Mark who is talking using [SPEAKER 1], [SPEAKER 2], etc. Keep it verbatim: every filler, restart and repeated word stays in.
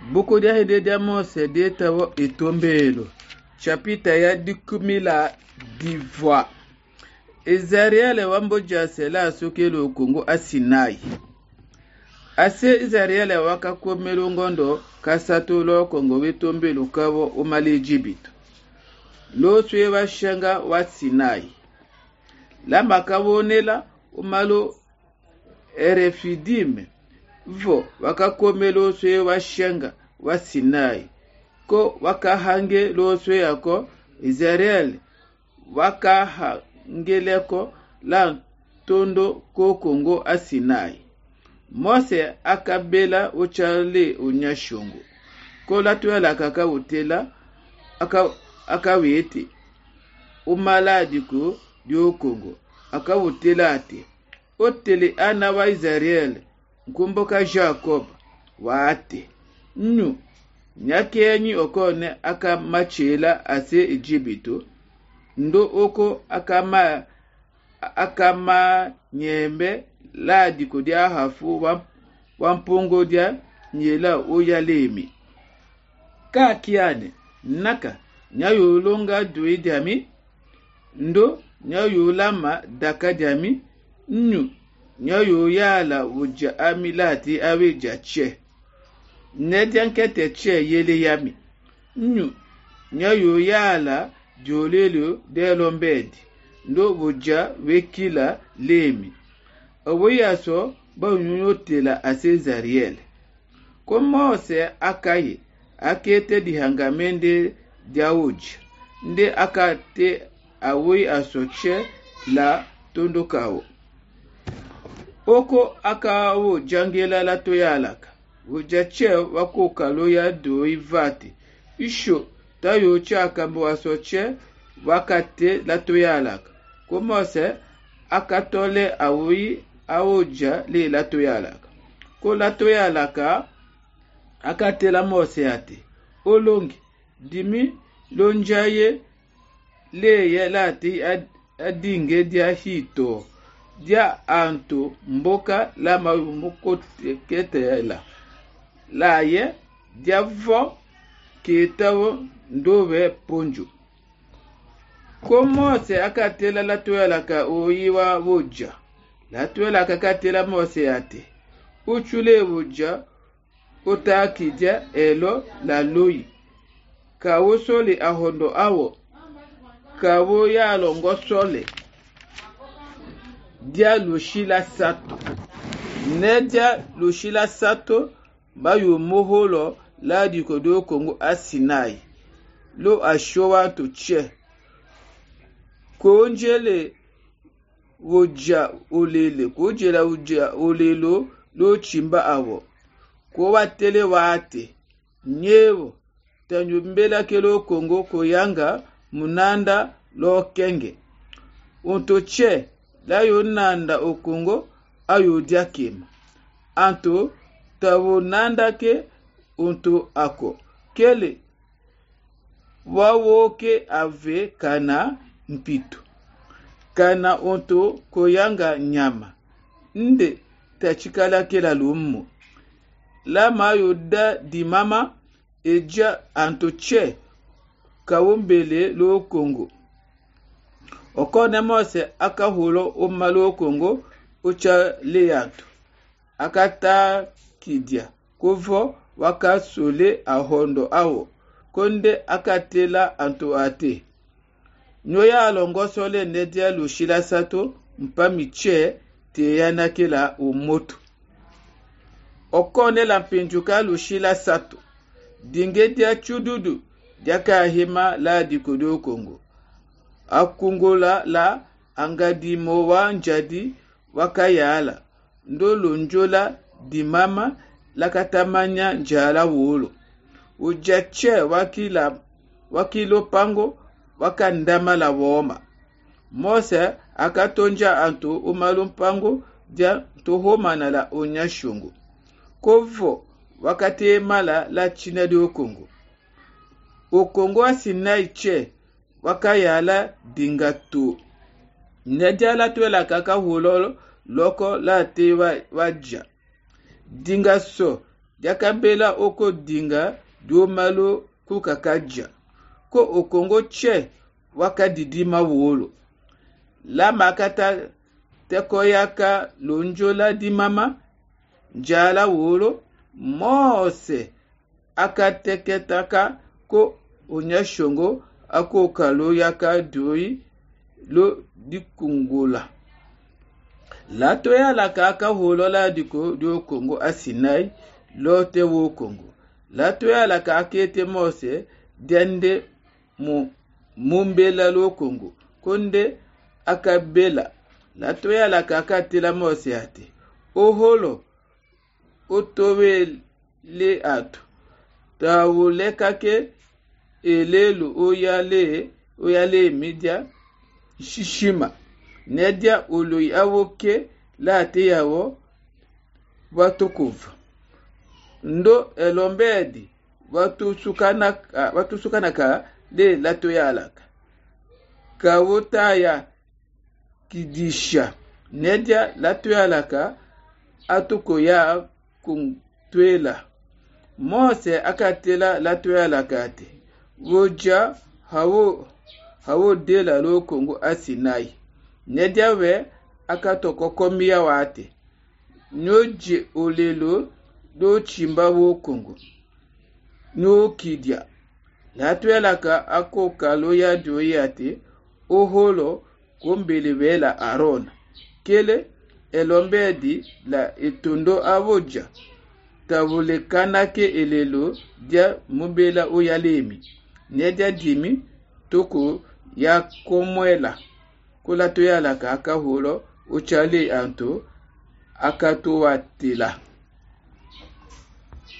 [SPEAKER 1] Buku dia hede dia Mose de tawo etombelo. Chapita ya dikumi la divwa. Israeli wamboja sela sokelo Kongo asinai. Ase Israeli wakako melongondo kasato lo Kongo wetombelo kabo umali Jibito. Lo swe wa shanga wa Sinai. Lamba kabonela umalo erefidime. Vo wakakome lo swe wa shanga wa Sinai. Ko wakahange lo swe yako Israeli wakahangeleko la tondo ko Kongo asinai. Mose akabela uchale unyashungu. Ko latuela kaka utela aka akawete umaladi ko dio Kongo akawutela ate otele ana wa Israeli nkumboka Jacob waate nyu nyakenyi okone aka machela ase Ejibito ndo oko akama akama nyembe ladi ko dia hafu wampongo dia nyela oyalemi ka kiane naka nyayo longa duwe diami ndo nyayo lama daka diami nyu nyayo yala uja amilati aweja che nediankete che yele yami nyu nyayo yala jolelo delombedi ndo uja wekila lemi oboyaso ba nyotela asezariel ko Mose akaye akete dihangamende diawuji nde akate awi asoche la tondokao oko akawo jangela la toyalaka ujache wako kaloya do ivati isho tayo chaka mbo asoche wakate la toyalaka ko Mose akatole awi awoja le la toyalaka ko la toyalaka akatela Mose ate olongi dimi lonjaye le yelati ad, adinge dia hito dia anto mboka la mako ketela la ye dia vo ketawo ndowe ponjo ko Mose akatela la toyalaka oyiwa woja la toyalaka akatela Mose ate uchule woja otakidja elo la loyi kawo sole ahondo awo kawo ya longo sole dia lushila sato nedia lushila sato bayo moholo la di kodo Kongo asinai lo ashowa to che konjele woja olele kojela woja olelo lo chimba awo ko watele wate nyewo tanyu mbela kelo Kongo koyanga munanda lo kenge unto che la yonanda o Kongo ayo diakema anto tawo nanda ke unto ako kele wawoke ave kana mpito kana unto koyanga nyama nde tachikala kela lumu la mayoda di mama eja antoche kawombele lo Kongo okone Mose akahulo umalo Kongo ucha leyanto akata kidia kovo wakasole ahondo awo konde akatela anto ate nyoya alongo sole nedia lushila sato mpamiche teyana kela umoto okone la pinjuka lushila sato dinge dia chududu dia kahima la dikodo Kongo akungola la angadi mowa njadi wakayala ndolo njola dimama la katamanya njala wolo ujache wakila wakilo pango wakandama la woma Mose akatonja anto umalumpango dia tohoma na la onyashungu kovo wakati mala la china de Kongo o Kongo asinai che wakayala dingato nedjala twela kaka hulolo loko la te wa waja dinga so diakabela oko dinga dio malo kukakaja ko okongo che wakadidima wolo la makata tekoyaka lonjola dimama njala wolo Mose akateketaka ko onyashongo ako kalo yaka doi lo dikungula lato ya laka aka holola diko dio Kongo asinai lote wo Kongo lato ya laka akete Mose dende mu mumbela lo Kongo konde akabela lato ya laka akatela Mose ate oholo otowe le atu tawuleka ke elelu oyale oyale media shishima nedia oloyi awoke late yawo watukuva ndo elombedi watu sukana watu sukana ka le lato yalaka kawota ya kidisha nedia lato yalaka atuko ya kuntwela Mose akatela lato yalaka ate woja hawo hawo dela lo Kongo asinai nedia we akatoko komia wate nyoje olelo do chimba wo Kongo no kidia lato yalaka ako kalo ya doyate oholo kombele bela Arona kele elombedi la etondo avoja tavule kanake elelo dia mubela oyalemi nedia dimi toko ya komwela kula to yalaka akaholo uchale anto akatowatela